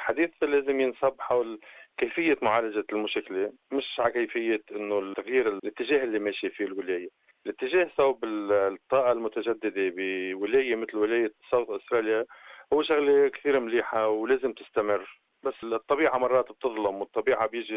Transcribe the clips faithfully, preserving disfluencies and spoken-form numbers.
الحديث لازم ينصب حول كيفية معالجة المشكلة، مش على كيفية انه التغيير الاتجاه اللي ماشي فيه الولاية. الاتجاه صوب الطاقة المتجددة بولاية مثل ولاية ساوث أستراليا هو شغلة كثير مليحة ولازم تستمر. بس الطبيعة مرات بتظلم، والطبيعة بيجي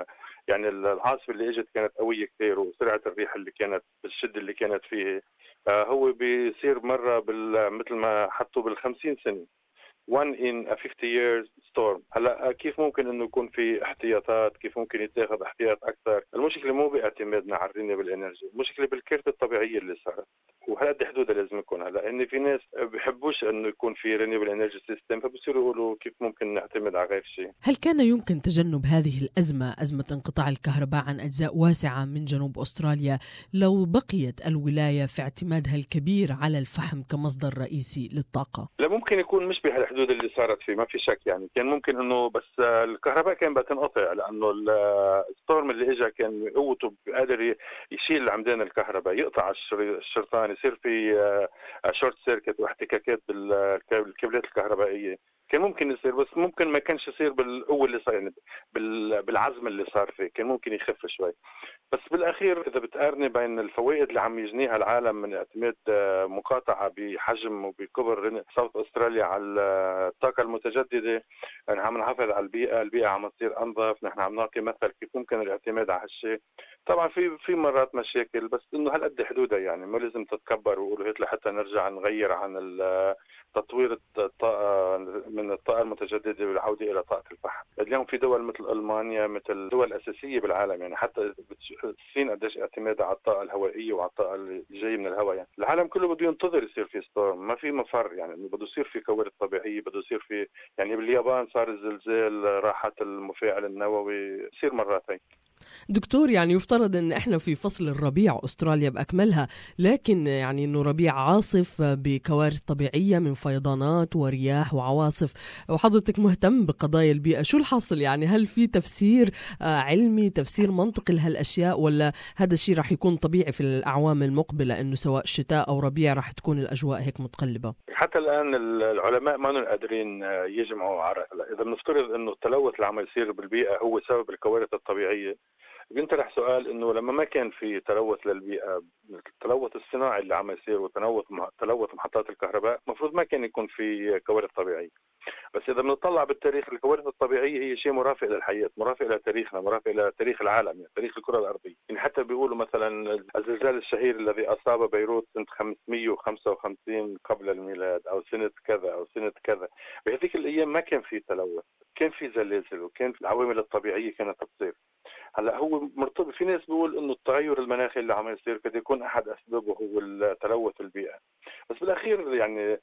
يعني العاصفة اللي اجت كانت قوية كثير، وسرعة الريح اللي كانت بالشدة اللي كانت فيه هو بيصير مرة مثل ما حطوا بالخمسين سنة one in a fifty years storm. هلا كيف ممكن انه يكون في احتياطات، كيف ممكن يتاخذ احتياط اكثر؟ المشكله مو باعتمادنا على الرينيبل انرجي، المشكله بالكارثه الطبيعيه اللي صارت، وهالقد حدودها لازم يكون. هلا ان في ناس بحبوش انه يكون في رينيبل انرجي سيستم، فبصيروا يقولوا كيف ممكن نعتمد على غير شيء. هل كان يمكن تجنب هذه الأزمة، أزمة انقطاع الكهرباء عن أجزاء واسعة من جنوب أستراليا، لو بقيت الولاية في اعتمادها الكبير على الفحم كمصدر رئيسي للطاقة؟ لا، ممكن يكون مش بهالحدود اللي صارت فيه، ما في شك. يعني كان ممكن انه بس الكهرباء كان بتنقطع، لانه الستورم اللي اجى كان قوته قادر يشيل عمدان الكهرباء، يقطع الشرطان، يصير في شورت سيركت واحتكاكات بالكابلات الكهربائيه. كان ممكن يصير، بس ممكن ما كانش يصير بالقوه اللي صار، يعني بالعزم اللي صار فيه، كان ممكن يخف شوي. بس بالاخير اذا بتقارني بين الفوائد اللي عم يجنيها العالم من اعتماد مقاطعه بحجم وبكبر ساوث استراليا على الطاقه المتجدده، يعني عم نحافظ على البيئه، البيئه عم تصير انظف، نحن عم نعطي مثل كيف ممكن الاعتماد على هالشيء. طبعا في في مرات مشاكل، بس انه هالقد حدودها، يعني ما لازم تتكبر ويقولوا هات لحتى نرجع نغير عن تطوير الطاقه من الطاقه المتجدده والعوده الى طاقه الفحم. اليوم في دول مثل المانيا، مثل دول اساسيه بالعالم، يعني حتى الصين قديش اعتمادها على الطاقه الهوائيه وعلى الطاقه اللي جايه من الهواء. يعني العالم كله بده ينتظر يصير في ستورم، ما في مفر، يعني انه بده يصير في كوارث طبيعيه، بده يصير في، يعني باليابان صار الزلزال، راحت المفاعل النووي، يصير مرات هي. دكتور، يعني يفترض ان احنا في فصل الربيع استراليا باكملها، لكن يعني انه ربيع عاصف بكوارث طبيعيه من فيضانات ورياح وعواصف، وحضرتك مهتم بقضايا البيئه، شو الحاصل؟ يعني هل في تفسير علمي، تفسير منطقي لهالاشياء، ولا هذا الشيء راح يكون طبيعي في الاعوام المقبله، انه سواء شتاء او ربيع راح تكون الاجواء هيك متقلبه؟ حتى الان العلماء ما قادرين يجمعوا عرق. اذا بنفترض انه التلوث اللي عم يصير بالبيئه هو سبب الكوارث الطبيعيه، بينطرح سؤال انه لما ما كان في تلوث للبيئه، التلوث الصناعي اللي عم يصير وتلوث تلوث محطات الكهرباء، المفروض ما كان يكون في كوارث طبيعيه. بس اذا بنطلع بالتاريخ، الكوارث الطبيعيه هي شيء مرافق للحياه، مرافق لتاريخنا، مرافق لتاريخ العالم، يعني تاريخ الكره الارضيه. يعني حتى بيقولوا مثلا الزلزال الشهير الذي اصاب بيروت سنه خمسمية وخمسة وخمسين قبل الميلاد، او سنه كذا او سنه كذا، بهذيك الايام ما كان في تلوث، كان في زلازل، وكان في العوامل الطبيعيه كانت تصير. هلا هو مرتبط، في ناس بيقول انه التغير المناخي اللي عم يصير قد يكون احد اسبابه هو تلوث البيئه، بس بالاخير يعني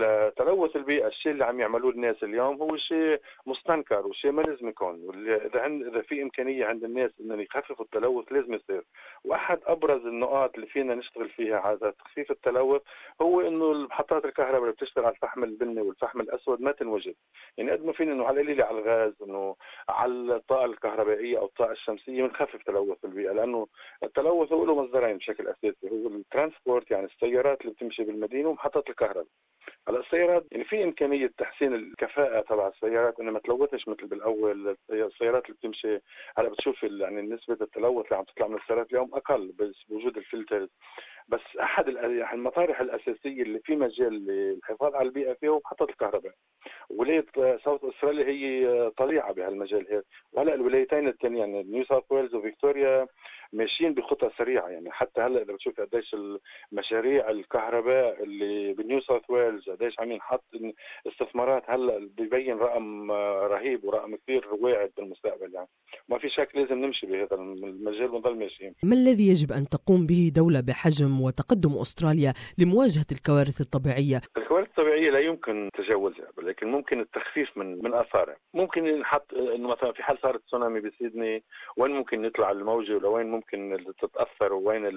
تلوث البيئه، الشيء اللي عم يعملوه الناس اليوم هو شيء مستنكر وشيء ما لازم يكون. اذا عند اذا في امكانيه عند الناس انهم يخففوا التلوث لازم يصير. واحد ابرز النقاط اللي فينا نشتغل فيها على تخفيف التلوث هو انه محطات الكهرباء اللي بتشتغل على الفحم البني والفحم الاسود ما تنوجد. يعني قد ما فينا انه على القليله على الغاز، انه على الطاقه الكهربائيه او الطاقه الشمسيه بنخفف تلوث البيئه، لانه التلوث هو له مصدرين بشكل اساسي، هو الترانسبورت، يعني السيارات اللي بتمشي بالمدينه، ومحطات الكهرباء. هلا السيارات يعني في امكانيه تحسين الكفاءه تبع السيارات انها ما تلوثش مثل بالاول. السيارات اللي بتمشي هلا بتشوف يعني نسبه التلوث اللي عم تطلع من السيارات اليوم اقل بس بوجود الفلترز. بس احد المطارح الاساسيه اللي في مجال للحفاظ على البيئه فيه هو محطات الكهرباء. ولايه ساوث استراليا هي طليعه بهالمجال هيك، وهلا الولايتين الثانيه يعني نيو ساوث ويلز وفيكتوريا ماشيين بخطى سريعه. يعني حتى هلا اذا بتشوف قديش المشاريع الكهرباء اللي بنيو ساوث ويلز قديش عم ينحط استثمارات، هلا ببين رقم رهيب ورقم كثير واعد بالمستقبل. يعني ما في شك لازم نمشي بهذا المجال ونضل ماشيين. ما الذي يجب ان تقوم به دوله بحجم وتقدم استراليا لمواجهه الكوارث الطبيعيه؟ الكوارث الطبيعيه لا يمكن تجاوزها، لكن ممكن التخفيف من من اثارها. ممكن نحط انه مثلا في حال صارت تسونامي بسيدني، وين ممكن يطلع الموجه ولوين ممكن تتاثر، وين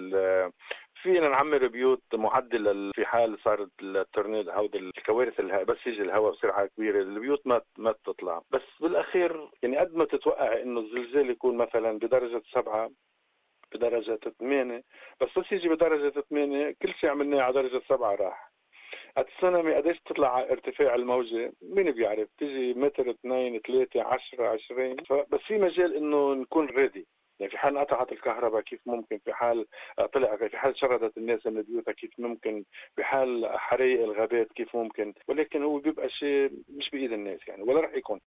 فينا نعمر بيوت معدله في حال صارت التورنيدو هودي الكوارث اللي بس يجي الهواء بسرعه كبيره البيوت ما ما تطلع. بس بالاخير يعني قد ما تتوقع انه الزلزال يكون مثلا بدرجه سبعة بدرجه ثمانية، بس بس يجي بدرجه ثمانية كل شيء عملناه على درجه سبعة راح. التسونامي قديش تطلع على ارتفاع الموجة مين بيعرف، تيجي متر اثنين ثلاثة عشرة عشرين، بس في مجال انه نكون ريدي. يعني في حال قطعت الكهرباء كيف ممكن، في حال طلع، في حال شردت الناس من بيوتها كيف ممكن، في حال حريق الغابات كيف ممكن، ولكن هو بيبقى شيء مش بإيد الناس يعني، ولا رح يكون.